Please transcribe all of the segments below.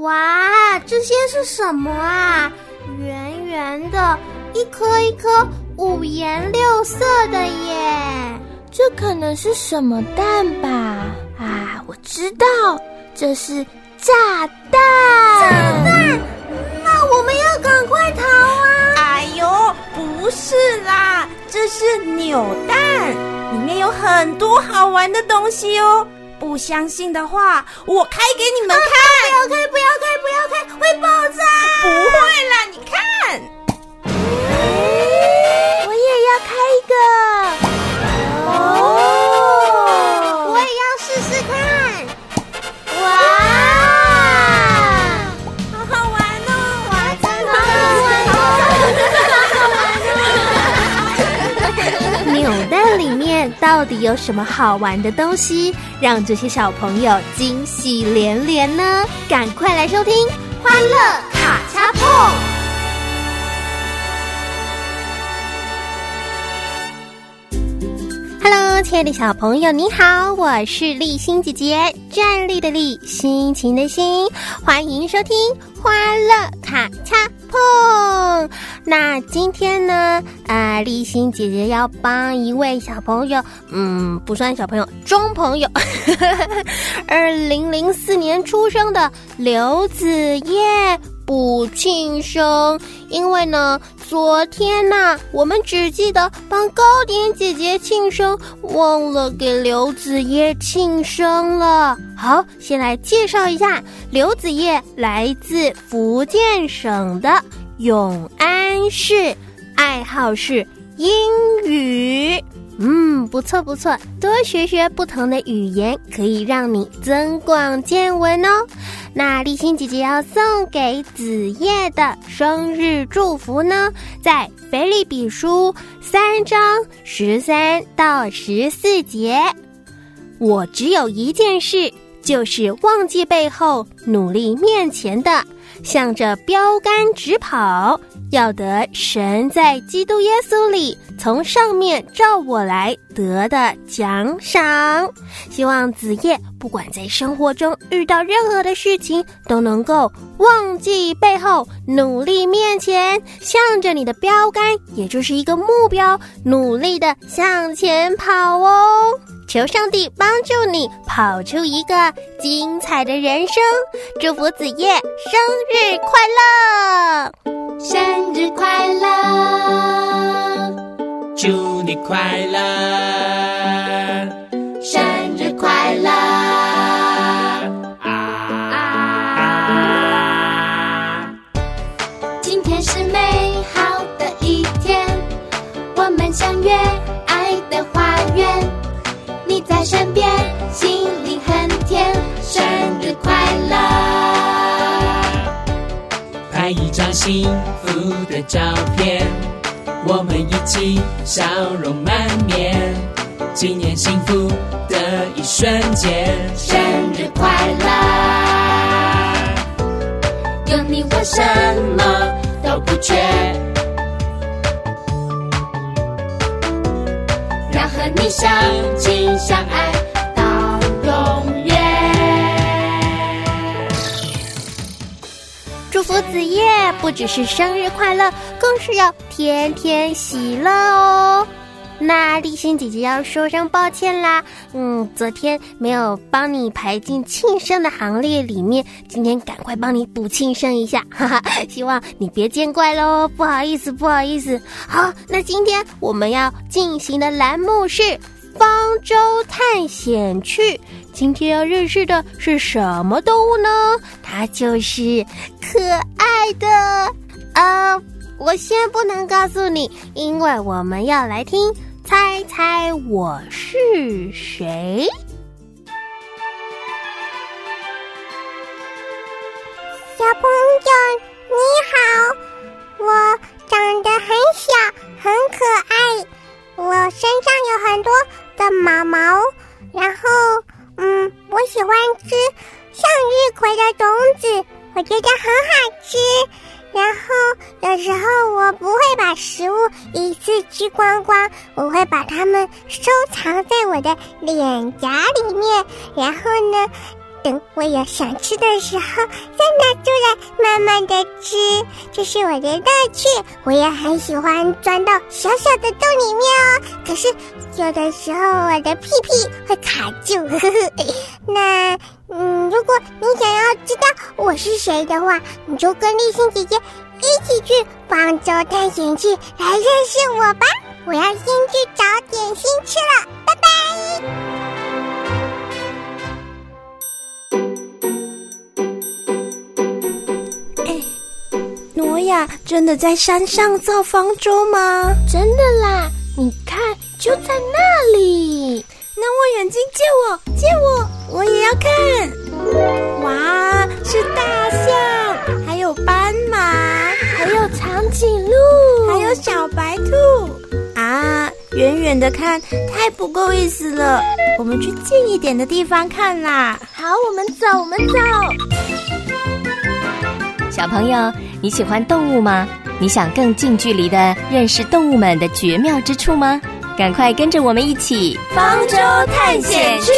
哇，这些是什么啊？圆圆的，一颗一颗五颜六色的耶！ 这可能是什么蛋吧？啊，我知道，这是炸弹！ 炸弹？那我们要赶快逃啊！ 哎呦，不是啦，这是扭蛋，里面有很多好玩的东西哦。不相信的话，我开给你们看。 不要开，会爆炸！ 不会啦，你看。 我也要开一个。 哦，我也要试试看。哇， 好好玩哦！ 哇，真的好好玩哦！扭蛋里面到底有什么好玩的东西，让这些小朋友惊喜连连呢？赶快来收听《欢乐卡恰碰》。Hello， 亲爱的小朋友，你好，我是立欣姐姐，站立的立，心情的心，欢迎收听《欢乐卡恰碰》。那今天呢，立欣姐姐要帮一位小朋友，不算小朋友，中朋友，2004年出生的刘子叶补庆生。因为呢，昨天我们只记得帮糕点姐姐庆生，忘了给刘子叶庆生了。好，先来介绍一下，刘子叶来自福建省的永安市，爱好是英语。不错不错，多学学不同的语言，可以让你增广见闻哦。那立欣姐姐要送给子叶的生日祝福呢，在腓立比书3章13到14节。我只有一件事，就是忘记背后，努力面前的，向着标杆直跑，要得神在基督耶稣里从上面照我来得的奖赏。希望子叶不管在生活中遇到任何的事情，都能够忘记背后，努力面前，向着你的标杆，也就是一个目标，努力的向前跑哦。求上帝帮助你跑出一个精彩的人生，祝福子叶生日快乐！ 生日快乐， 祝你快乐， 生日快乐今天是美好的一天，我们相约爱的花园，你在身边，心里很甜，生日快乐！ 拍一张幸福的照片，我们一起笑容满面，纪念幸福的一瞬间， 生日快乐！有你我什么都不缺，要和你相亲相爱到永远。 祝福子叶不只是生日快乐，更是要天天喜乐哦。那立欣姐姐要说声抱歉啦，昨天没有帮你排进庆生的行列里面，今天赶快帮你补庆生一下，哈哈，希望你别见怪咯，不好意思。好，那今天我们要进行的栏目是方舟探险去，今天要认识的是什么动物呢？它就是可爱的我先不能告诉你，因为我们要来听猜猜我是谁。 小朋友你好，我长得很小很可爱，我身上有很多的毛毛，然后我喜欢吃向日葵的种子，我觉得很好吃，然后有时候我不会把食物一次吃光光，我会把它们收藏在我的脸颊里面，然后呢等我有想吃的时候再拿慢慢的吃，这是我的乐趣。我也很喜欢钻到小小的洞里面哦，可是有的时候我的屁屁会卡住。那如果你想要知道我是谁的话，你就跟立新姐姐一起去方舟探险去来认识我吧。我要先去找点心吃了，拜拜。 挪亚真的在山上造方舟吗？ 真的啦，你看，就在那里。 那望远镜借我，我也要看。哇，是大象，还有斑马， 还有长颈鹿， 还有小白兔啊！远远的看太不够意思了，我们去近一点的地方看啦。 好，我们走。 小朋友，你喜欢动物吗？你想更近距离的认识动物们的绝妙之处吗？赶快跟着我们一起方舟探险去。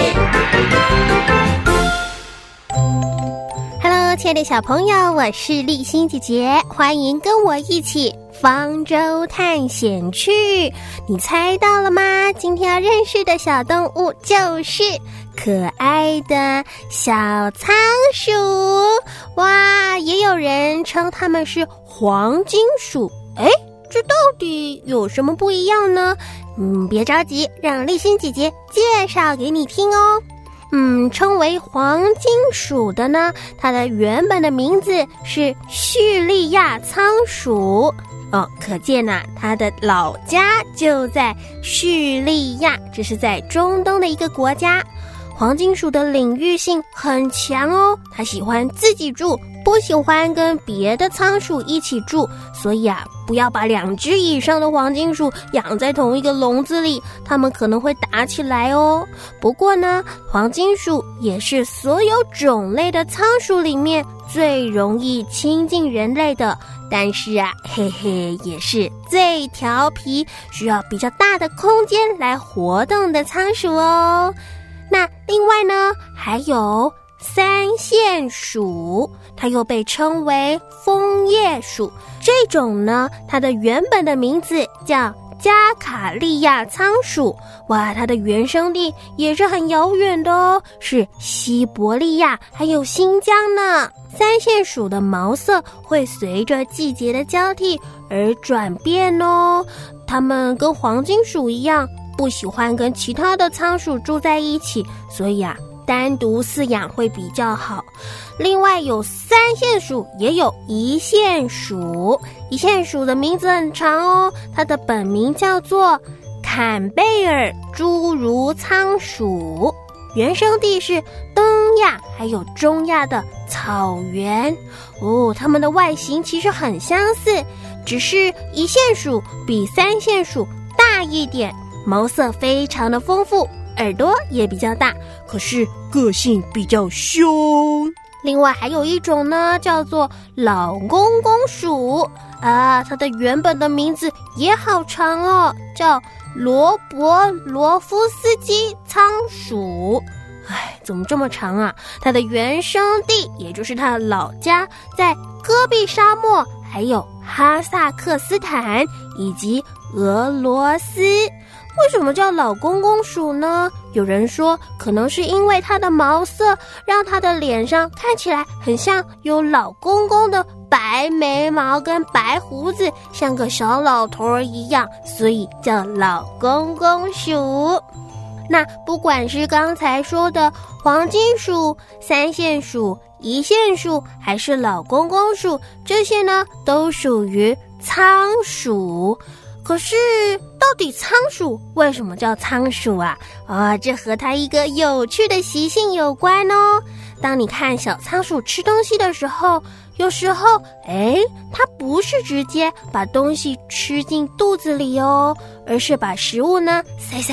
Hello， 亲爱的小朋友，我是立新姐姐，欢迎跟我一起方舟探险去。你猜到了吗？今天要认识的小动物就是可爱的小仓鼠。哇，也有人称它们是黄金鼠。这到底有什么不一样呢？别着急，让立新姐姐介绍给你听哦。称为黄金鼠的呢，它的原本的名字是叙利亚仓鼠。可见它的老家就在叙利亚，这是在中东的一个国家。黄金鼠的领域性很强哦，它喜欢自己住，不喜欢跟别的仓鼠一起住，所以不要把2只以上的黄金鼠养在同一个笼子里，它们可能会打起来哦。不过呢，黄金鼠也是所有种类的仓鼠里面最容易亲近人类的，但是也是最调皮，需要比较大的空间来活动的仓鼠哦。那另外呢，还有三线鼠，它又被称为枫叶鼠。这种呢，它的原本的名字叫加卡利亚仓鼠。哇，它的原生地也是很遥远的哦，是西伯利亚还有新疆呢。三线鼠的毛色会随着季节的交替而转变哦。它们跟黄金鼠一样，不喜欢跟其他的仓鼠住在一起，所以单独饲养会比较好。另外有三线鼠，也有一线鼠。一线鼠的名字很长哦，它的本名叫做坎贝尔侏儒仓鼠，原生地是东亚还有中亚的草原哦。它们的外形其实很相似，只是一线鼠比三线鼠大一点，毛色非常的丰富，耳朵也比较大，可是个性比较凶。另外还有一种呢，叫做老公公鼠它的原本的名字也好长哦，叫罗伯罗夫斯基仓鼠。怎么这么长啊？它的原生地，也就是它的老家，在戈壁沙漠，还有哈萨克斯坦以及俄罗斯。为什么叫老公公鼠呢？有人说可能是因为它的毛色让它的脸上看起来很像有老公公的白眉毛跟白胡子，像个小老头一样，所以叫老公公鼠。那不管是刚才说的黄金鼠、三线鼠、一线鼠，还是老公公鼠，这些呢都属于仓鼠。可是到底仓鼠为什么叫仓鼠啊？这和它一个有趣的习性有关哦。当你看小仓鼠吃东西的时候，有时候它不是直接把东西吃进肚子里哦，而是把食物呢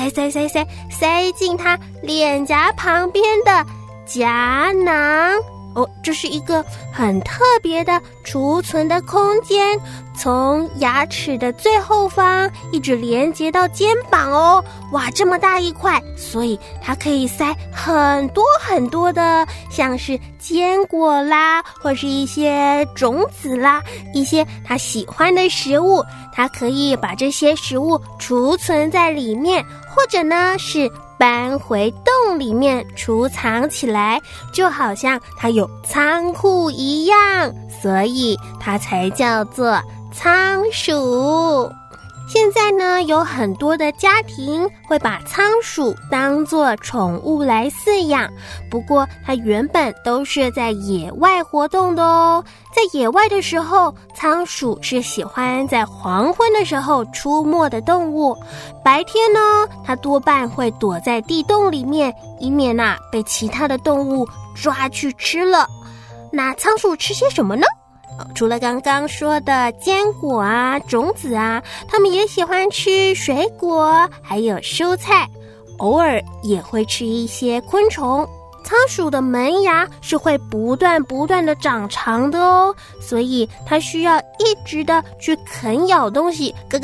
塞进它脸颊旁边的颊囊这是一个很特别的储存的空间，从牙齿的最后方一直连接到肩膀哦。哇，这么大一块，所以它可以塞很多很多的，像是坚果啦，或是一些种子啦，一些他喜欢的食物，他可以把这些食物储存在里面，或者呢是搬回洞里面储藏起来，就好像它有仓库一样，所以它才叫做仓鼠。现在呢，有很多的家庭会把仓鼠当作宠物来饲养，不过它原本都是在野外活动的哦。在野外的时候，仓鼠是喜欢在黄昏的时候出没的动物。白天呢，它多半会躲在地洞里面，以免被其他的动物抓去吃了。那仓鼠吃些什么呢？除了刚刚说的坚果啊、种子啊，它们也喜欢吃水果，还有蔬菜，偶尔也会吃一些昆虫。仓鼠的门牙是会不断的长长的哦，所以它需要一直的去啃咬东西，咯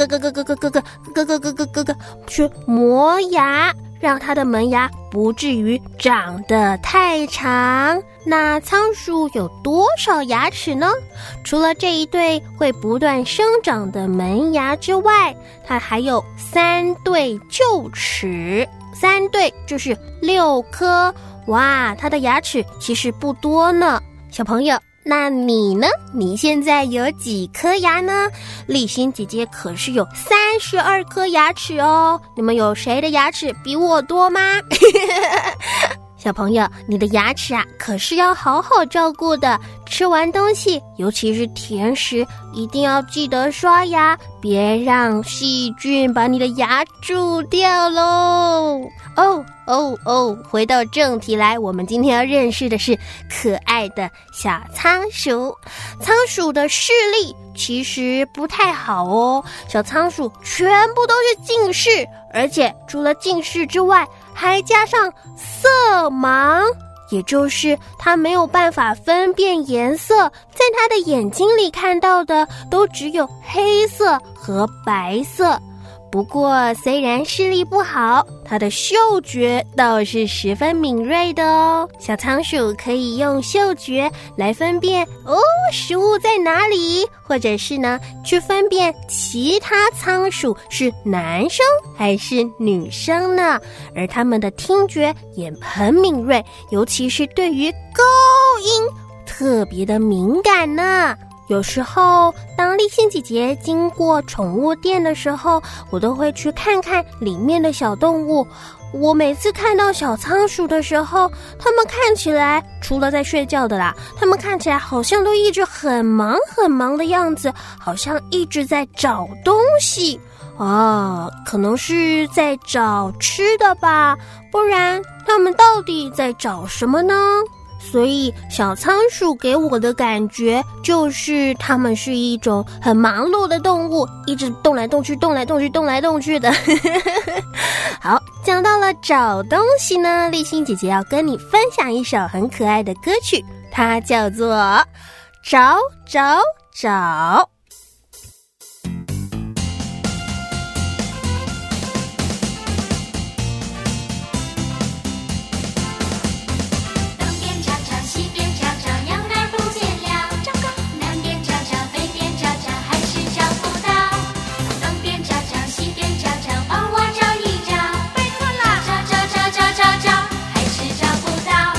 去磨牙，让它的门牙不至于长得太长。那仓鼠有多少牙齿呢？除了这一对会不断生长的门牙之外，它还有3对臼齿，3对就是6颗。哇，它的牙齿其实不多呢。小朋友，那你呢？你现在有几颗牙呢？立欣姐姐可是有32颗牙齿哦。你们有谁的牙齿比我多吗？小朋友，你的牙齿可是要好好照顾的。吃完东西，尤其是甜食，一定要记得刷牙，别让细菌把你的牙蛀掉咯。回到正题来，我们今天要认识的是可爱的小仓鼠。仓鼠的视力其实不太好哦，小仓鼠全部都是近视，而且除了近视之外，还加上色盲，也就是它没有办法分辨颜色，在它的眼睛里看到的都只有黑色和白色。不过虽然视力不好，它的嗅觉倒是十分敏锐的哦。小仓鼠可以用嗅觉来分辨食物在哪里，或者是呢去分辨其他仓鼠是男生还是女生呢。而它们的听觉也很敏锐，尤其是对于高音特别的敏感呢。有时候当立欣姐姐经过宠物店的时候，我都会去看看里面的小动物。我每次看到小仓鼠的时候，它们看起来除了在睡觉的啦，它们看起来好像都一直很忙的样子，好像一直在找东西可能是在找吃的吧，不然它们到底在找什么呢？所以小仓鼠给我的感觉就是它们是一种很忙碌的动物，一直动来动去的好，讲到了找东西呢，立欣姐姐要跟你分享一首很可爱的歌曲，它叫做找找找。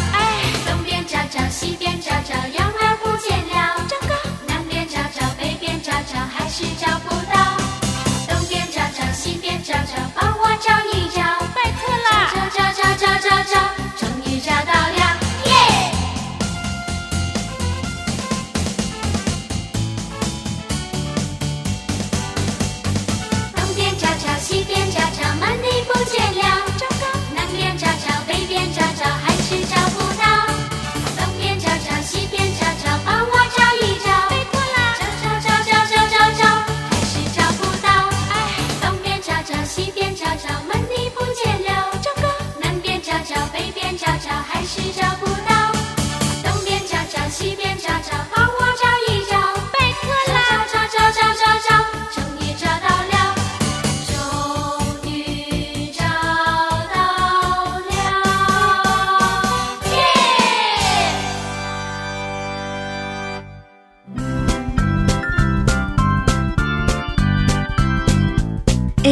西边找找，羊儿不见了。南边找找，北边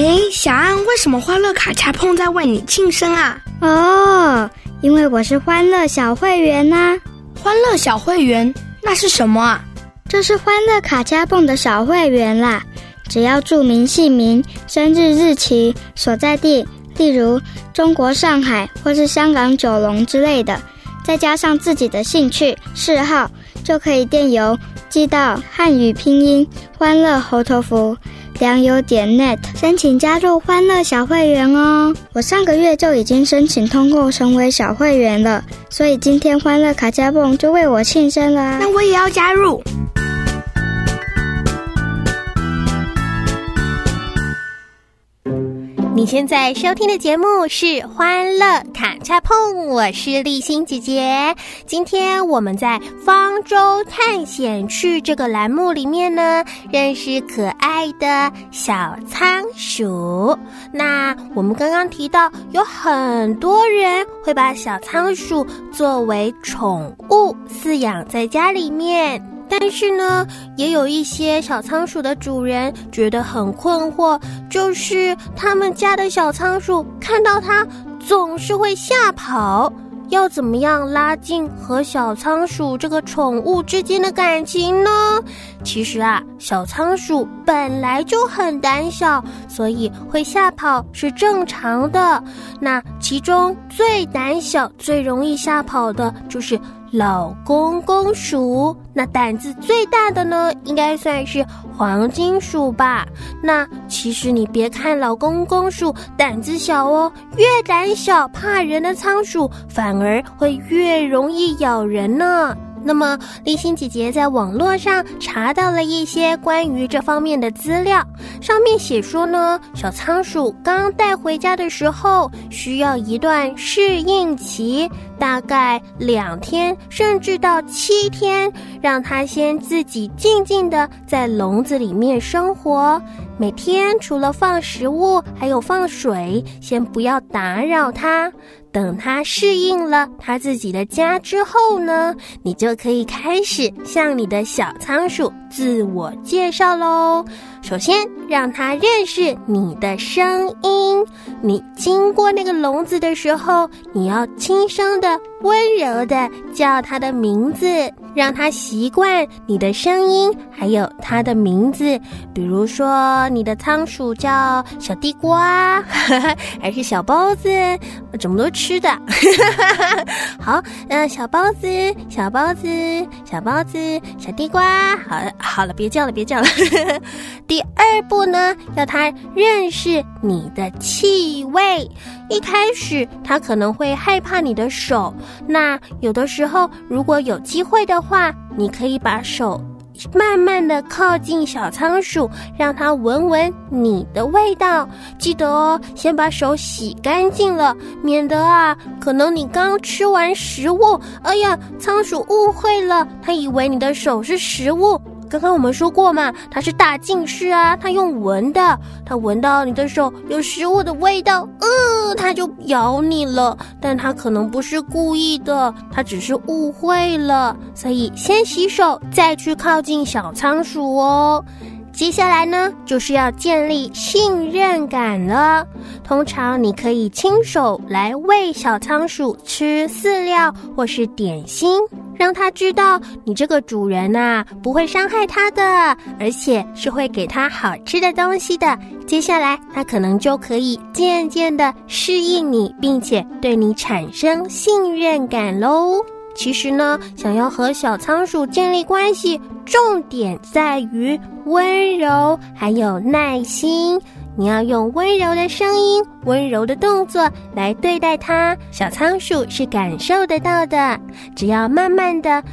小安，为什么欢乐卡恰碰在为你庆生啊？ 哦，因为我是欢乐小会员啊。 欢乐小会员那是什么啊？ 这是欢乐卡恰碰的小会员啦，只要注明姓名、生日日期、所在地，例如中国上海或是香港九龙之类的，再加上自己的兴趣嗜好，就可以电邮寄到汉语拼音欢乐猴头符良友.net申请加入欢乐小会员哦。我上个月就已经申请通过成为小会员了，所以今天欢乐卡恰碰就为我庆生啦。 那我也要加入。 你现在收听的节目是欢乐卡恰碰，我是丽欣姐姐。今天我们在方舟探险去这个栏目里面呢，认识可爱的小仓鼠。那我们刚刚提到有很多人会把小仓鼠作为宠物饲养在家里面，但是呢，也有一些小仓鼠的主人觉得很困惑，就是他们家的小仓鼠看到它总是会吓跑，要怎么样拉近和小仓鼠这个宠物之间的感情呢？其实啊，小仓鼠本来就很胆小，所以会吓跑是正常的。那其中最胆小、最容易吓跑的就是老公公鼠，那胆子最大的呢，应该算是黄金鼠吧。那其实你别看老公公鼠胆子小哦，越胆小怕人的仓鼠反而会越容易咬人呢。那么丽欣姐姐在网络上查到了一些关于这方面的资料，上面写说呢，小仓鼠刚带回家的时候需要一段适应期，大概2天甚至到7天，让它先自己静静的在笼子里面生活，每天除了放食物还有放水，先不要打扰它。等它适应了它自己的家之后呢，你就可以开始向你的小仓鼠自我介绍咯。首先让它认识你的声音，你经过那个笼子的时候，你要轻声的温柔的叫它的名字，让它习惯你的声音还有它的名字。比如说你的仓鼠叫小地瓜还是小包子，怎么都吃的好，小包子小包子小包子小地瓜，好了别叫了第二步呢，要它认识你的气味。一开始它可能会害怕你的手，那有的时候如果有机会的话，你可以把手慢慢的靠近小仓鼠，让它闻闻你的味道。记得哦，先把手洗干净了，免得啊，可能你刚吃完食物，哎呀，仓鼠误会了，它以为你的手是食物。刚刚我们说过嘛，它是大近视啊，它用闻的，它闻到你的手有食物的味道，它就咬你了。但它可能不是故意的，它只是误会了。所以先洗手，再去靠近小仓鼠哦。接下来呢，就是要建立信任感了。通常你可以亲手来喂小仓鼠吃饲料或是点心，让它知道你这个主人啊，不会伤害它的，而且是会给它好吃的东西的。接下来它可能就可以渐渐的适应你，并且对你产生信任感咯。其实呢，想要和小仓鼠建立关系，重点在于温柔还有耐心。你要用温柔的声音、温柔的动作来对待它，小仓鼠是感受得到的。只要慢慢的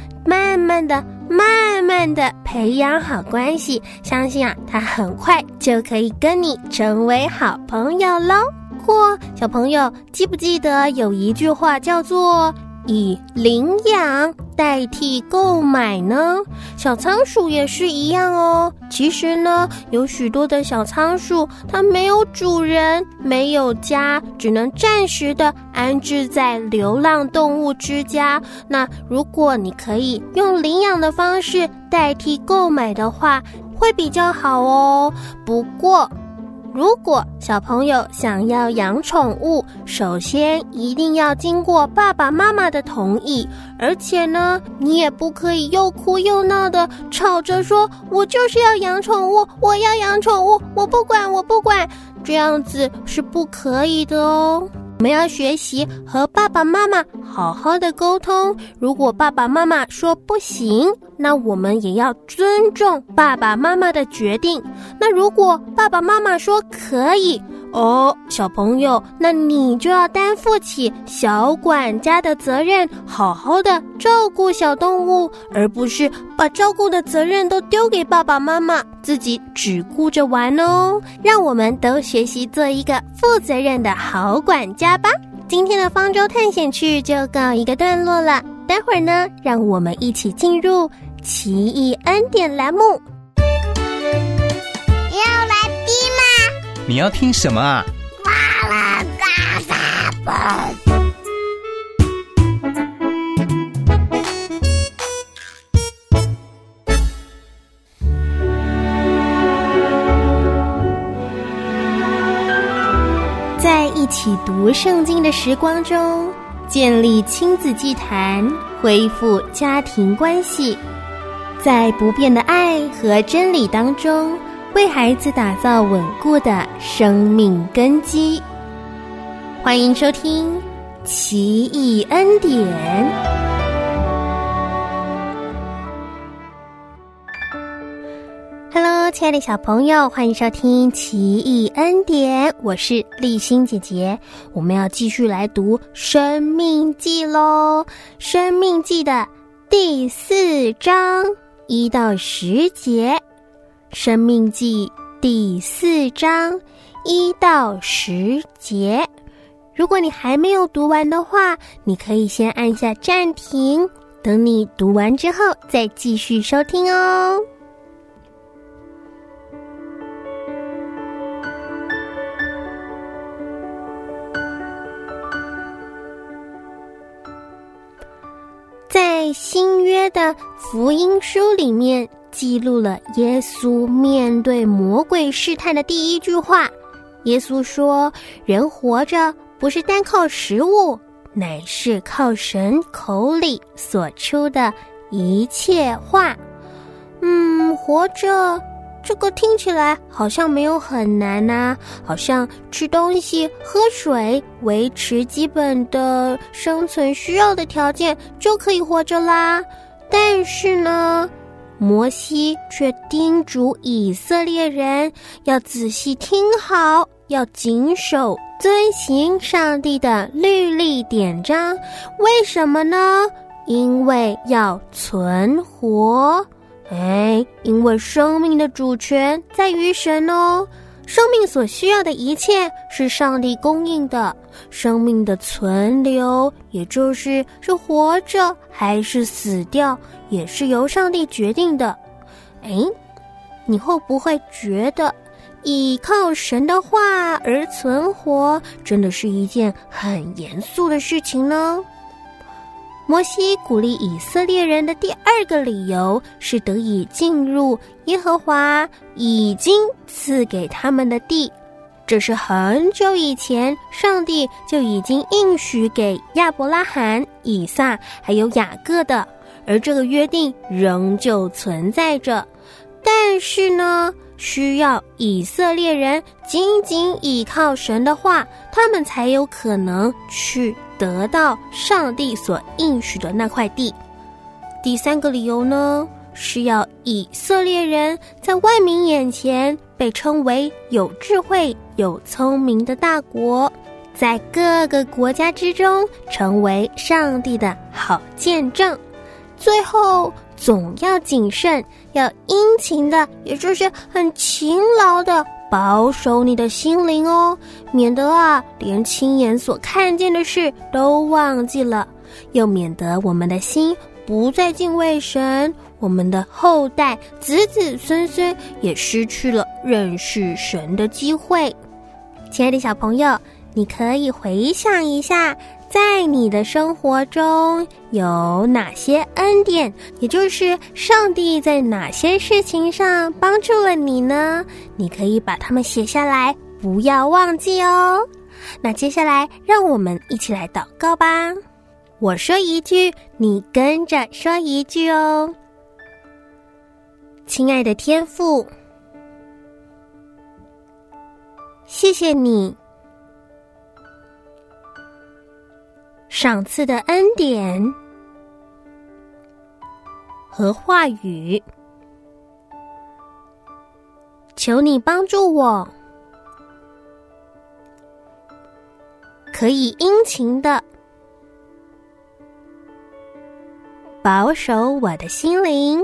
培养好关系，相信啊，它很快就可以跟你成为好朋友咯。小朋友记不记得有一句话叫做以领养代替购买呢？小仓鼠也是一样哦。其实呢，有许多的小仓鼠它没有主人，没有家，只能暂时的安置在流浪动物之家。那如果你可以用领养的方式代替购买的话，会比较好哦。不过如果小朋友想要养宠物，首先一定要经过爸爸妈妈的同意，而且呢，你也不可以又哭又闹的吵着说我就是要养宠物，我要养宠物，我不管，这样子是不可以的哦。我们要学习和爸爸妈妈好好的沟通，如果爸爸妈妈说不行，那我们也要尊重爸爸妈妈的决定。那如果爸爸妈妈说可以哦，小朋友，那你就要担负起小管家的责任，好好的照顾小动物，而不是把照顾的责任都丢给爸爸妈妈，自己只顾着玩哦。让我们都学习做一个负责任的好管家吧。今天的方舟探险趣就告一个段落了，待会儿呢，让我们一起进入奇异恩典栏目。 要来听吗？ 你要听什么啊？ 快乐大法本。 在一起读圣经的时光中，建立亲子祭坛，恢复家庭关系，在不变的爱和真理当中，为孩子打造稳固的生命根基。欢迎收听奇异恩典。Hello， 亲爱的小朋友，欢迎收听奇异恩典，我是丽欣姐姐。我们要继续来读《生命记》咯，《生命记》的第4章1到10节，《生命记》第4章1到10节。如果你还没有读完的话，你可以先按下暂停，等你读完之后再继续收听哦。在新约的福音书里面，记录了耶稣面对魔鬼试探的第一句话。耶稣说，人活着不是单靠食物，乃是靠神口里所出的一切话。活着这个听起来好像没有很难啊，好像吃东西喝水维持基本的生存需要的条件就可以活着啦。但是呢，摩西却叮嘱以色列人要仔细听好，要谨守遵行上帝的律例典章。为什么呢？因为要存活。因为生命的主权在于神哦，生命所需要的一切是上帝供应的，生命的存留，也就是活着还是死掉，也是由上帝决定的。你会不会觉得依靠神的话而存活，真的是一件很严肃的事情呢？摩西鼓励以色列人的第2个理由是得以进入耶和华已经赐给他们的地，这是很久以前上帝就已经应许给亚伯拉罕、以撒还有雅各的，而这个约定仍旧存在着。但是呢，需要以色列人紧紧依靠神的话，他们才有可能去得到上帝所应许的那块地。第3个理由呢，是要以色列人在万民眼前被称为有智慧、有聪明的大国，在各个国家之中成为上帝的好见证。最后总要谨慎，要殷勤的，也就是很勤劳的保守你的心灵哦，免得连亲眼所看见的事都忘记了，又免得我们的心不再敬畏神，我们的后代子子孙孙也失去了认识神的机会。亲爱的小朋友，你可以回想一下， 在你的生活中有哪些恩典，也就是上帝在哪些事情上帮助了你呢？你可以把它们写下来，不要忘记哦。那接下来让我们一起来祷告吧。我说一句，你跟着说一句哦。亲爱的天父，谢谢你赏赐的恩典和话语，求你帮助我，可以殷勤的保守我的心灵，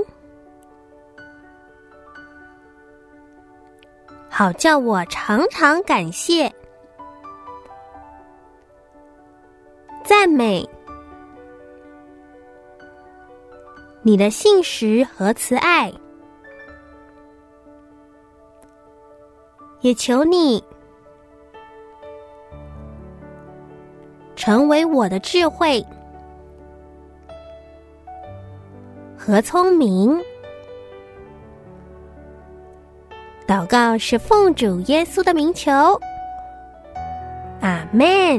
好叫我常常感谢、赞美你的信实和慈爱，也求你成为我的智慧和聪明。祷告是奉主耶稣的名求，阿们。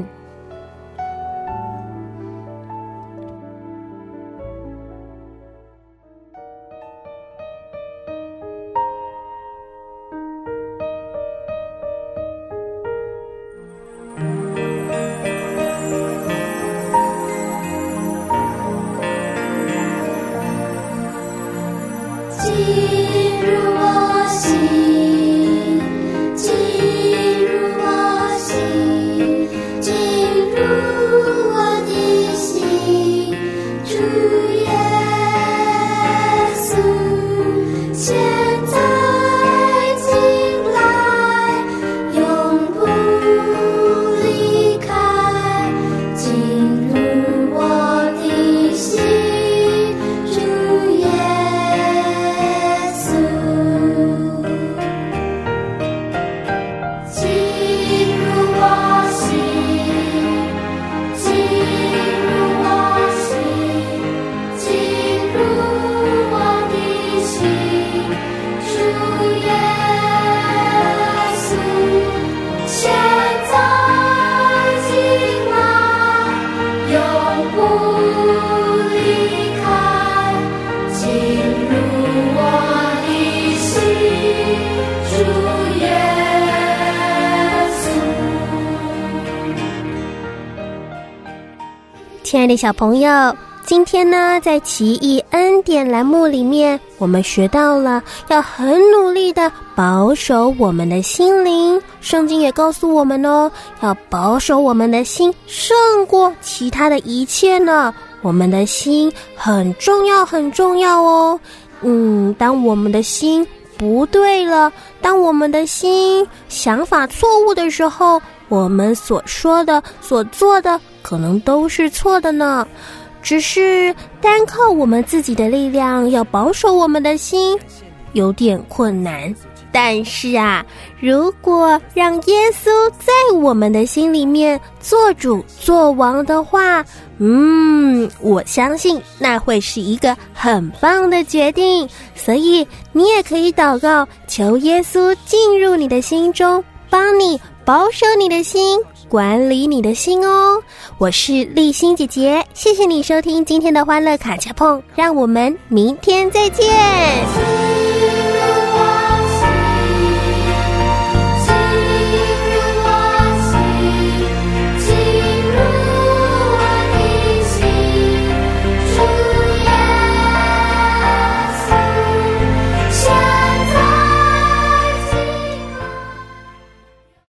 亲爱的小朋友，今天呢，在奇异恩典栏目里面，我们学到了要很努力的保守我们的心灵。圣经也告诉我们哦，要保守我们的心胜过其他的一切呢。我们的心很重要，很重要哦。当我们的心不对了，当我们的心想法错误的时候，我们所说的、所做的可能都是错的呢。只是单靠我们自己的力量要保守我们的心，有点困难。但是啊，如果让耶稣在我们的心里面做主做王的话，我相信那会是一个很棒的决定。所以你也可以祷告，求耶稣进入你的心中，帮你保守你的心，管理你的心哦。我是丽欣姐姐，谢谢你收听今天的欢乐卡恰碰，让我们明天再见。